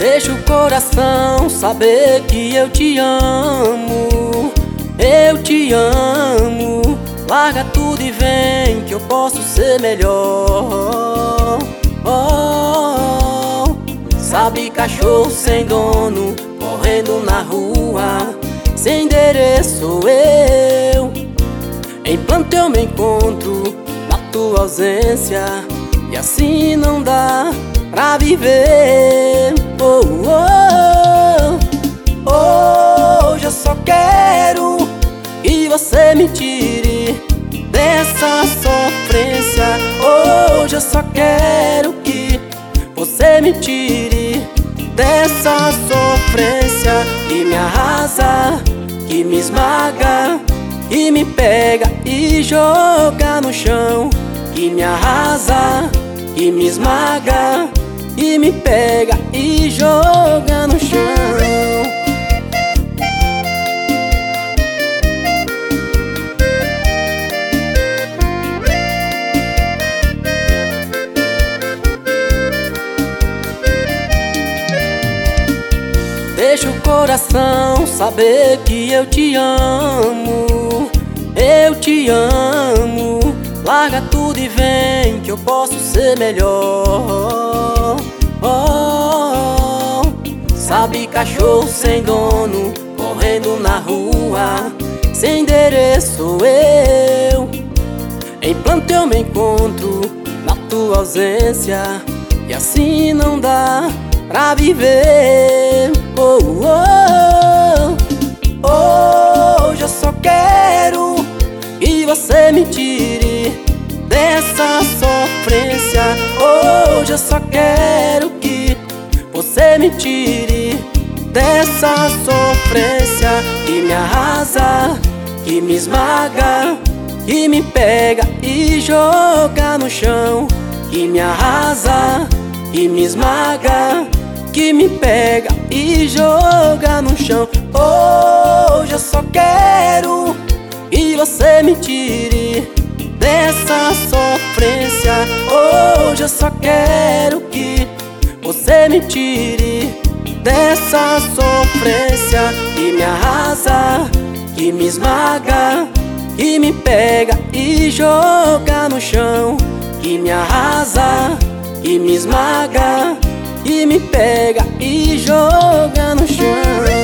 Deixa o coração saber que eu te amo. Eu te amo. Larga tudo e vem que eu posso ser melhor. Oh, sabe, cachorro sem dono, correndo na rua, sem endereço sou eu. Em planto eu me encontro na tua ausência, e assim não dá pra viver. Hoje eu só quero que você me tire dessa sofrência. Hoje eu só quero que você me tire dessa sofrência que me arrasa, que me esmaga, que me pega e joga no chão, que me arrasa, que me esmaga, que me pega e joga no chão. Deixa o coração saber que eu te amo. Eu te amo. Larga tudo e vem que eu posso ser melhor. Sabe, cachorro sem dono, correndo na rua, sem endereço sou eu. Em planto eu me encontro na tua ausência, e assim não dá pra viver. Hoje eu só quero que você me tire dessa sofrência. Hoje eu só quero que você me tire dessa sofrência que me arrasa, que me esmaga, que me pega e joga no chão, que me arrasa, que me esmaga, que me pega e joga no chão. Hoje eu só quero que você me tire dessa sofrência. Hoje eu só quero que você me tire dessa sofrência que me arrasa, que me esmaga, que me pega e joga no chão, que me arrasa, que me esmaga, que me pega e joga no chão.